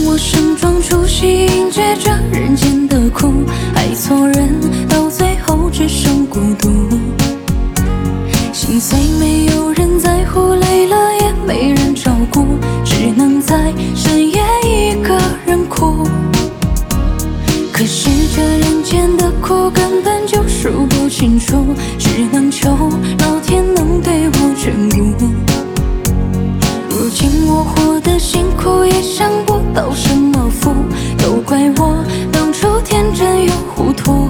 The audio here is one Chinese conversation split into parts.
我盛装出席，迎接着人间的苦，爱错人，到最后只剩孤独。心碎没有人在乎，累了也没人照顾，只能在深夜一个人哭。可是这人间的苦根本就数不清楚，只能求老天能对我眷顾。如今我活得辛苦，也想不到什么福，都怪我当初天真又糊涂。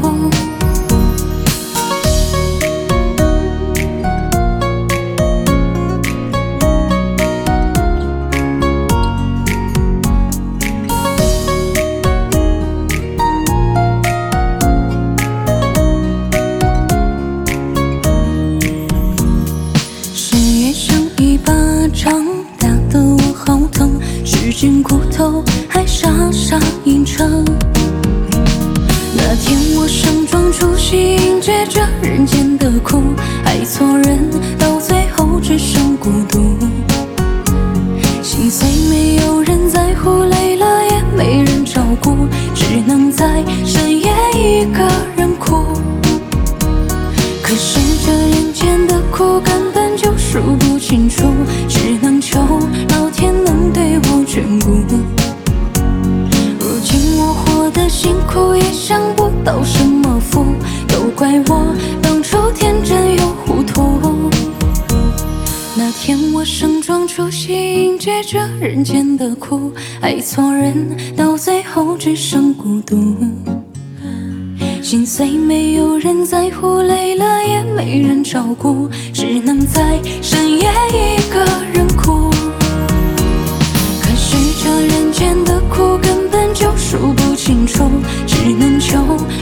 事业像一巴掌打得我好疼，失尽骨头还傻傻硬撑。那天我盛装出席，迎接着人间的苦，爱错人，到最后只剩孤独。心碎没有人在乎，累了也没人照顾，只能在深夜一个人哭。可是这人间的苦根本就数不清楚，只能求老天能对我眷顾。如今我活得辛苦，也想不到什么福，都怪我当初天真又糊涂。那天我盛装出席，迎接着人间的苦，爱错人，到最后只剩孤独。心碎没有人在乎，累了也没人照顾，只能在深夜一个人哭。可是这人间的苦根本就数不清楚，只能求